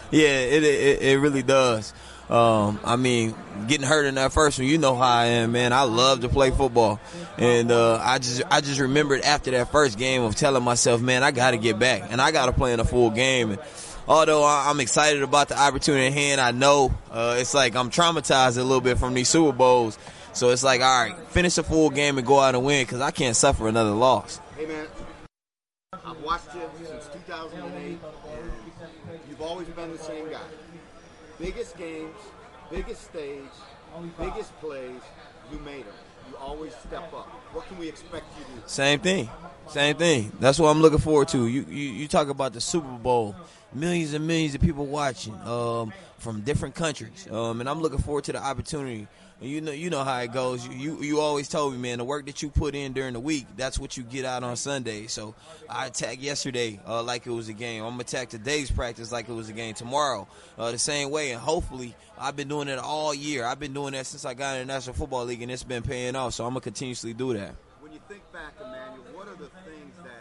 Yeah, it really does. I mean, getting hurt in that first one, you know how I am, man. I love to play football, and I just remembered after that first game of telling myself, man, I got to get back, and I got to play in a full game. And although I'm excited about the opportunity at hand, I know it's like I'm traumatized a little bit from these Super Bowls. So it's like, all right, finish a full game and go out and win because I can't suffer another loss. Hey, man, I've watched you since 2008, and you've always been the same guy. Biggest games, biggest stage, biggest plays, you made them. You always step up. What can we expect you to do? Same thing. That's what I'm looking forward to. You talk about the Super Bowl, millions and millions of people watching from different countries, and I'm looking forward to the opportunity. You know how it goes. You always told me, man, the work that you put in during the week, that's what you get out on Sunday. So I attacked yesterday like it was a game. I'm going to attack today's practice like it was a game. Tomorrow, the same way. And hopefully, I've been doing it all year. I've been doing that since I got in the National Football League, and it's been paying off. So I'm going to continuously do that. When you think back, Emmanuel, what are the things that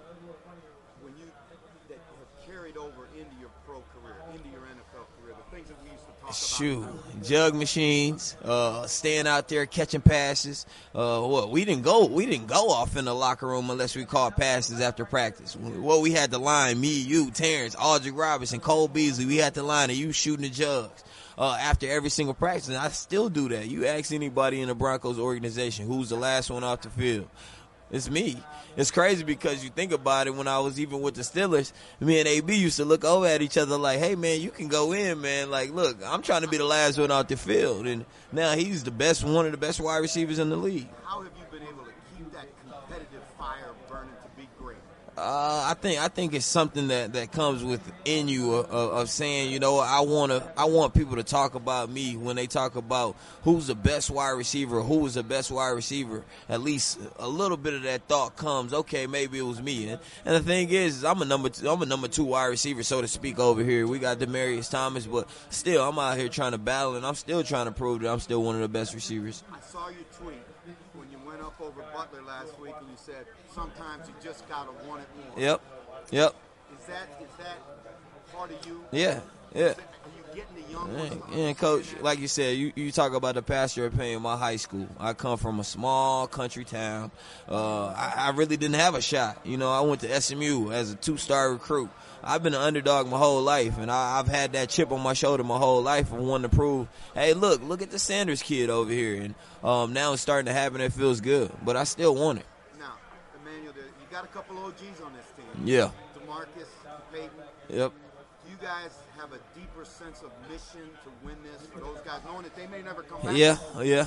have carried over into your pro career, into your NFL career, the things that we used to talk about? Shoot, jug machines, staying out there catching passes. We didn't go off in the locker room unless we called passes after practice. We had the line, me, you, Terrence, Aldrick Robinson, Cole Beasley. We had the line of you shooting the jugs after every single practice, and I still do that. You ask anybody in the Broncos organization who's the last one off the field. It's me. It's crazy because you think about it, when I was even with the Steelers, me and AB used to look over at each other like, hey, man, you can go in, man. Like, look, I'm trying to be the last one out the field. And now he's one of the best wide receivers in the league. How have you been able to keep that competitive fire burning to be great? I think it's something that comes within you of saying, you know, I want people to talk about me when they talk about who's the best wide receiver, who was the best wide receiver. At least a little bit of that thought comes, okay, maybe it was me. And the thing is I'm a number two wide receiver, so to speak, over here. We got Demaryius Thomas, but still I'm out here trying to battle, and I'm still trying to prove that I'm still one of the best receivers. I saw your tweet when you went up over Butler last week, and you said sometimes you just gotta want it more. Yep. Is that part of you? Yeah. Are you getting the young ones? Yeah, Coach, like you said, you talk about the past year of paying my high school. I come from a small country town. I really didn't have a shot. You know, I went to SMU as a 2-star recruit. I've been an underdog my whole life, and I've had that chip on my shoulder my whole life and wanting to prove, hey, look at the Sanders kid over here. And now it's starting to happen. It feels good, but I still want it. Now, Emmanuel, you got a couple OGs on this team. Yeah. DeMarcus, Peyton. Yep. Do you guys have a deeper sense of mission to win this for those guys, knowing that they may never come back? Yeah.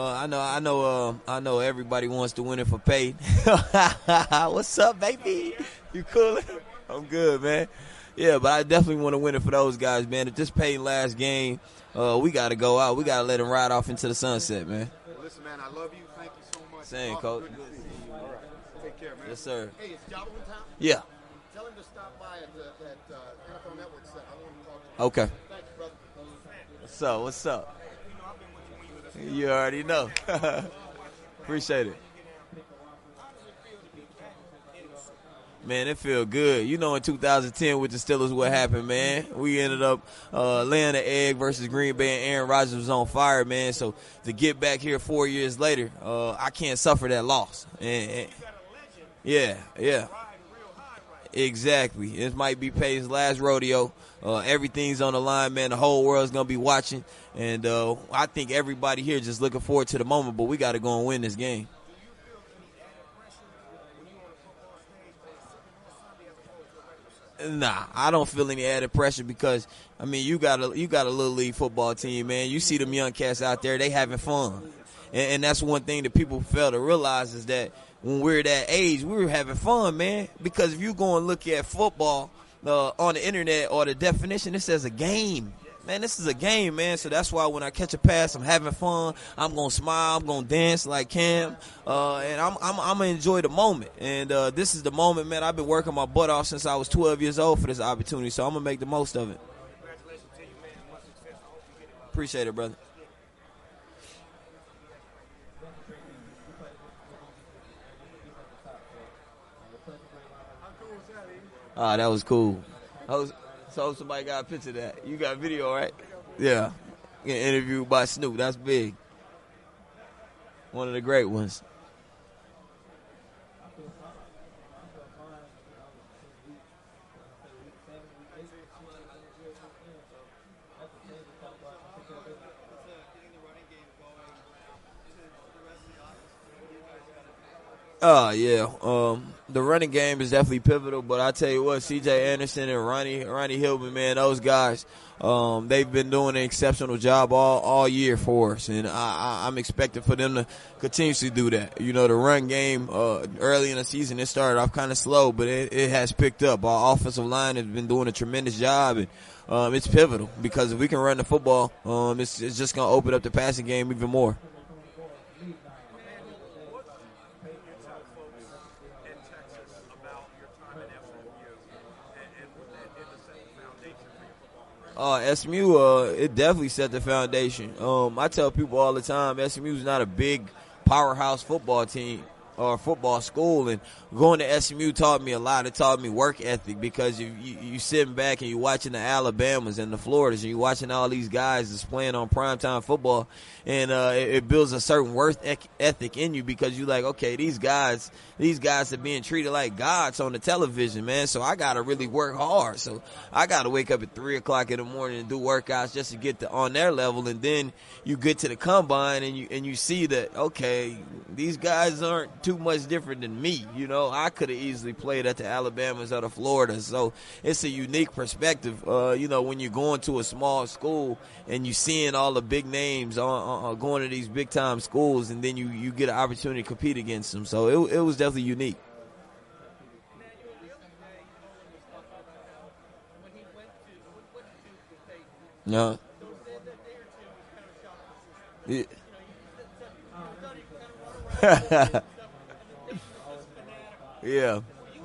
I know everybody wants to win it for Peyton. What's up, baby? You cool? I'm good, man. Yeah, but I definitely want to win it for those guys, man. If this Peyton last game, we got to go out. We got to let him ride off into the sunset, man. Well, listen, man, I love you. Thank you so much. Same, Coach. Good to see you. All right. Take care, man. Yes, sir. Hey, is Jabo in town? Yeah. Tell him to stop by at NFL Network Center. I want to talk to him. Okay. Thanks, brother. What's up? You already know. Appreciate it. Man, it feel good. You know, in 2010 with the Steelers, what happened, man? We ended up laying the egg versus Green Bay, and Aaron Rodgers was on fire, man. So to get back here 4 years later, I can't suffer that loss. And yeah. Exactly. It might be Peyton's last rodeo. Everything's on the line, man. The whole world's going to be watching. And I think everybody here just looking forward to the moment, but we got to go and win this game. Nah, I don't feel any added pressure because, I mean, you got a little league football team, man. You see them young cats out there, they having fun. And that's one thing that people fail to realize is that when we're that age, we were having fun, man. Because if you go and look at football on the internet or the definition, it says a game. Man, this is a game, man. So that's why when I catch a pass, I'm having fun. I'm gonna smile. I'm gonna dance like Cam, and I'm gonna enjoy the moment. And this is the moment, man. I've been working my butt off since I was 12 years old for this opportunity. So I'm gonna make the most of it. Congratulations to you, man. Much success. I hope you get it. Appreciate it, brother. That was cool. So somebody got a picture of that. You got video, right? Yeah. Getting interviewed by Snoop. That's big. One of the great ones. Yeah. The running game is definitely pivotal, but I tell you what, C.J. Anderson and Ronnie Hillman, man, those guys, they've been doing an exceptional job all year for us, and I'm expecting for them to continuously do that. You know, the run game early in the season, it started off kind of slow, but it has picked up. Our offensive line has been doing a tremendous job, and it's pivotal because if we can run the football, it's just going to open up the passing game even more. SMU, it definitely set the foundation. I tell people all the time, SMU is not a big powerhouse football team or football school, and going to SMU taught me a lot. It taught me work ethic because you sitting back and you watching the Alabamas and the Floridas, and you watching all these guys that's playing on primetime football, and it builds a certain work ethic in you because you like, okay, these guys are being treated like gods on the television, man. So I gotta really work hard. So I gotta wake up at 3 o'clock in the morning and do workouts just to get on their level, and then you get to the combine and you see that, okay, these guys aren't too much different than me. You know, I could have easily played at the Alabamas or the Floridas. So it's a unique perspective. You know, when you're going to a small school and you seeing all the big names going to these big time schools, and then you get an opportunity to compete against them. So it was definitely unique. No. Yeah. Yeah.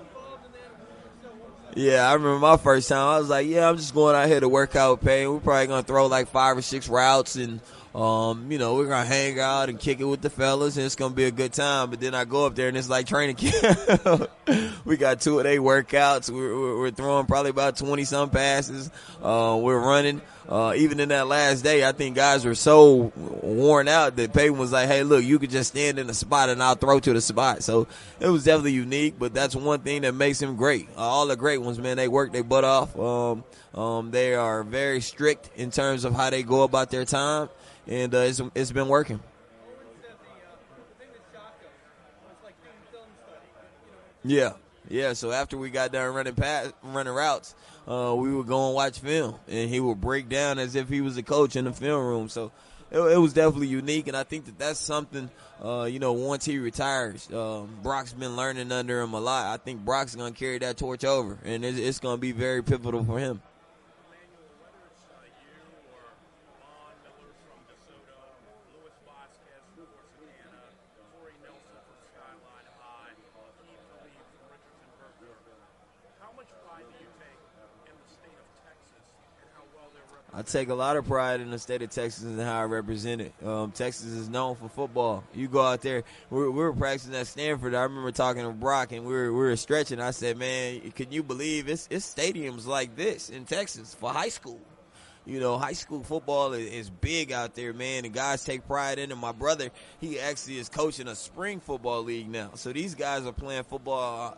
Yeah, I remember my first time. I was like, yeah, I'm just going out here to work out with Payne. We're probably going to throw like 5 or 6 routes, and, you know, we're going to hang out and kick it with the fellas, and it's going to be a good time. But then I go up there, and it's like training camp. We got 2 a day workouts. We're throwing probably about 20-some passes. We're running. Even in that last day, I think guys were so worn out that Payton was like, hey, look, you could just stand in the spot and I'll throw to the spot. So it was definitely unique, but that's one thing that makes him great. All the great ones, man, they work their butt off. They are very strict in terms of how they go about their time, and it's been working. Yeah. Yeah, so after we got done running routes, we would go and watch film, and he would break down as if he was a coach in the film room. So it was definitely unique, and I think that's something, you know, once he retires, Brock's been learning under him a lot. I think Brock's going to carry that torch over, and it's going to be very pivotal for him. I take a lot of pride in the state of Texas and how I represent it. Texas is known for football. You go out there. We were practicing at Stanford. I remember talking to Brock, and we were stretching. I said, man, can you believe it's stadiums like this in Texas for high school? You know, high school football is big out there, man, and guys take pride in it. My brother, he actually is coaching a spring football league now. So these guys are playing football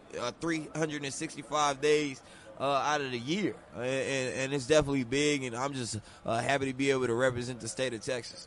365 days out of the year, and it's definitely big, and I'm just happy to be able to represent the state of Texas.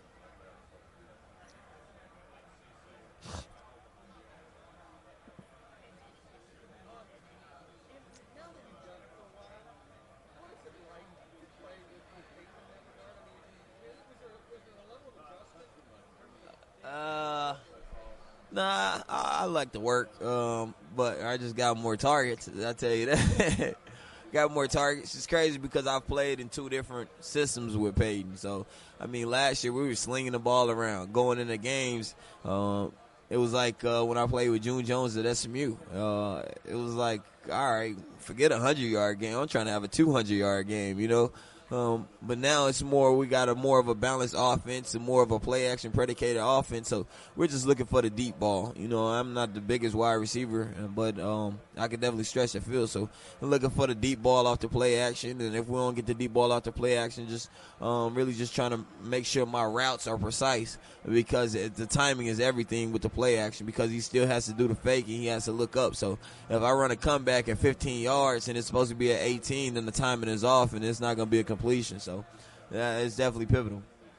Nah, I like to work, but I just got more targets, I tell you that. Got more targets. It's crazy because I've played in 2 different systems with Payton. So, I mean, last year we were slinging the ball around, going into games. It was like when I played with June Jones at SMU. It was like, all right, forget a 100-yard game. I'm trying to have a 200-yard game, you know. But now it's more, we got more of a balanced offense and more of a play action predicated offense. So we're just looking for the deep ball. You know, I'm not the biggest wide receiver, but I can definitely stretch the field. So I'm looking for the deep ball off the play action. And if we don't get the deep ball off the play action, just really just trying to make sure my routes are precise, because the timing is everything with the play action, because he still has to do the fake and he has to look up. So if I run a comeback at 15 yards and it's supposed to be at 18, then the timing is off and it's not going to be a completion. So yeah, it's definitely pivotal.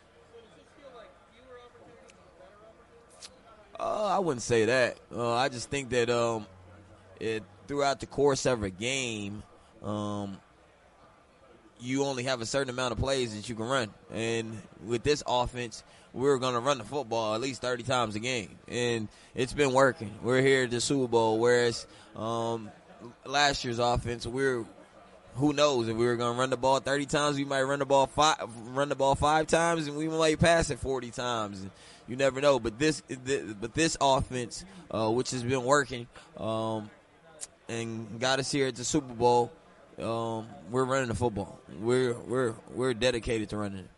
I wouldn't say that. I just think that throughout the course of a game, you only have a certain amount of plays that you can run. And with this offense, we're going to run the football at least 30 times a game. And it's been working. We're here at the Super Bowl, whereas last year's offense, who knows, if we were going to run the ball 30 times, we might run the ball five times, and we might pass it 40 times. And you never know. But this offense, which has been working, and got us here at the Super Bowl, we're running the football. We're dedicated to running it.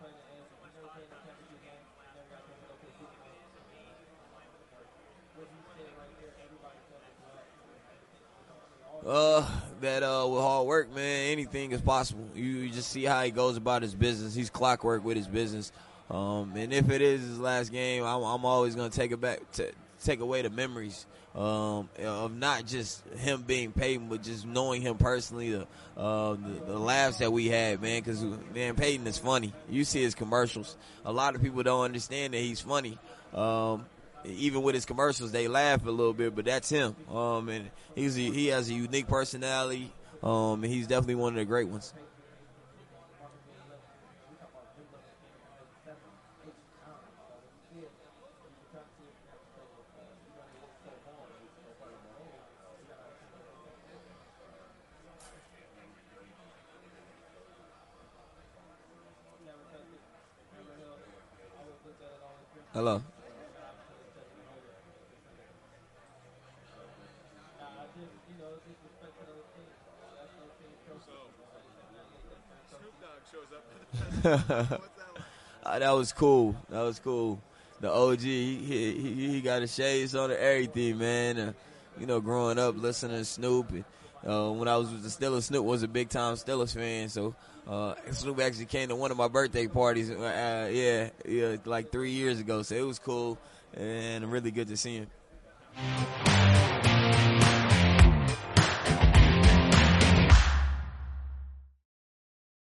With hard work, man, anything is possible. You just see how he goes about his business. He's clockwork with his business. And if it is his last game, I'm always going to take away the memories of not just him being Peyton, but just knowing him personally, the laughs that we had, man, because, man, Peyton is funny. You see his commercials. A lot of people don't understand that he's funny. Even with his commercials, they laugh a little bit, but that's him. And he has a unique personality, and he's definitely one of the great ones. Hello. That was cool. The OG, he got his shades on and everything, man. Growing up listening to Snoop, and when I was with the Steelers, Snoop was a big time Steelers fan. So Snoop actually came to one of my birthday parties. Like 3 years ago. So it was cool and really good to see him.